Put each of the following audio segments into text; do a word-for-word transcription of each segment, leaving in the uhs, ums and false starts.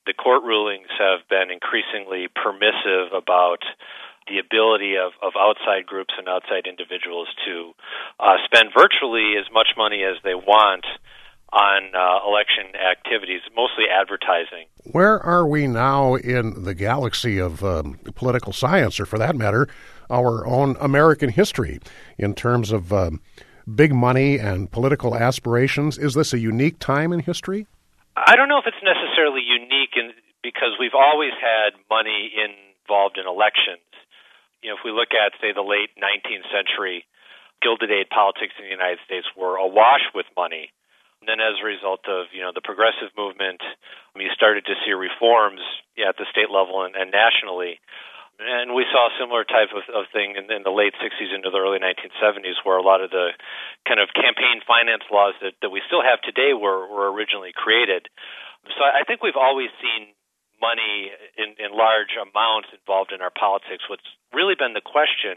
the court rulings have been increasingly permissive about the ability of, of outside groups and outside individuals to uh, spend virtually as much money as they want on uh, election activities, mostly advertising. Where are we now in the galaxy of um, political science, or for that matter, our own American history, in terms of um, big money and political aspirations? Is this a unique time in history? I don't know if it's necessarily unique in, because we've always had money involved in elections. You know, if we look at, say, the late nineteenth century, Gilded Age politics in the United States were awash with money. And then as a result of, you know, the progressive movement, you started to see reforms yeah, at the state level and, and nationally. And we saw a similar type of, of thing in, in the late sixties into the early nineteen seventies, where a lot of the kind of campaign finance laws that, that we still have today were, were originally created. So I think we've always seen money in, in large amounts involved in our politics. What's really been the question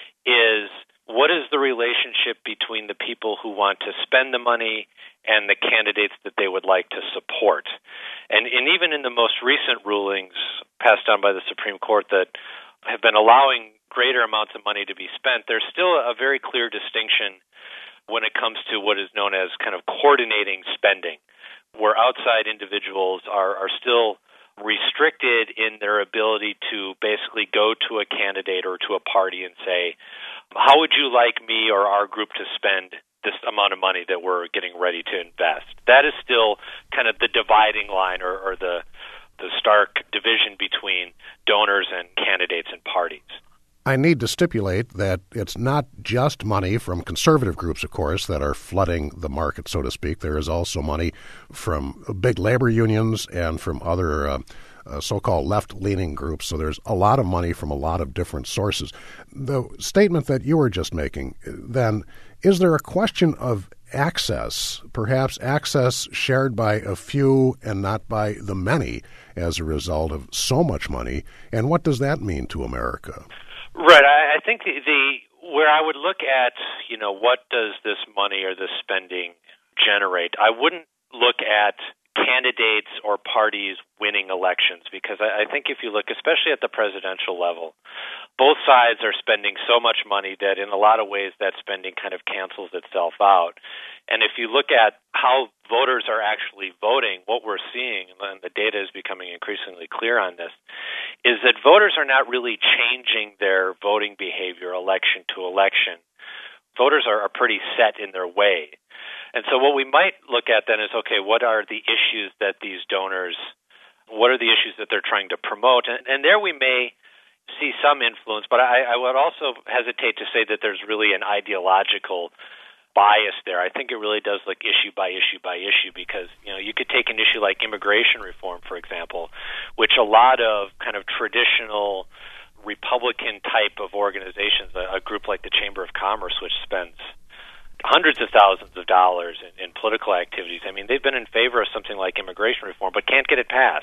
is, what is the relationship between the people who want to spend the money and the candidates that they would like to support? And, and even in the most recent rulings passed down by the Supreme Court that have been allowing greater amounts of money to be spent, there's still a very clear distinction when it comes to what is known as kind of coordinating spending, where outside individuals are, are still restricted in their ability to basically go to a candidate or to a party and say, how would you like me or our group to spend this amount of money that we're getting ready to invest? That is still kind of the dividing line or, or the the stark division between donors and candidates and parties. I need to stipulate that it's not just money from conservative groups, of course, that are flooding the market, so to speak. There is also money from big labor unions and from other uh, uh, so-called left-leaning groups. So there's a lot of money from a lot of different sources. The statement that you were just making, then, is there a question of access, perhaps access shared by a few and not by the many as a result of so much money? And what does that mean to America? Right. I, I think the, the where I would look at, you know, what does this money or this spending generate? I wouldn't look at candidates or parties winning elections, because I, I think if you look, especially at the presidential level, both sides are spending so much money that in a lot of ways that spending kind of cancels itself out. And if you look at how voters are actually voting, what we're seeing, and the data is becoming increasingly clear on this, is that voters are not really changing their voting behavior election to election. Voters are, are pretty set in their way. And so what we might look at then is, okay, what are the issues that these donors, what are the issues that they're trying to promote? And, and there we may see some influence, but I, I would also hesitate to say that there's really an ideological bias there. I think it really does look issue by issue by issue, because, you know, you could take an issue like immigration reform, for example, which a lot of kind of traditional Republican type of organizations, a, a group like the Chamber of Commerce, which spends hundreds of thousands of dollars in, in political activities. I mean, they've been in favor of something like immigration reform, but can't get it passed.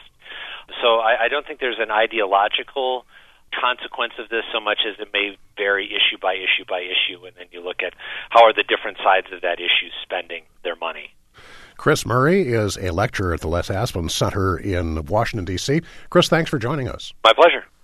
So I, I don't think there's an ideological consequence of this so much as it may vary issue by issue by issue, and then you look at how are the different sides of that issue spending their money. Chris Murray is a lecturer at the Les Aspin Center in Washington, D C Chris, thanks for joining us. My pleasure.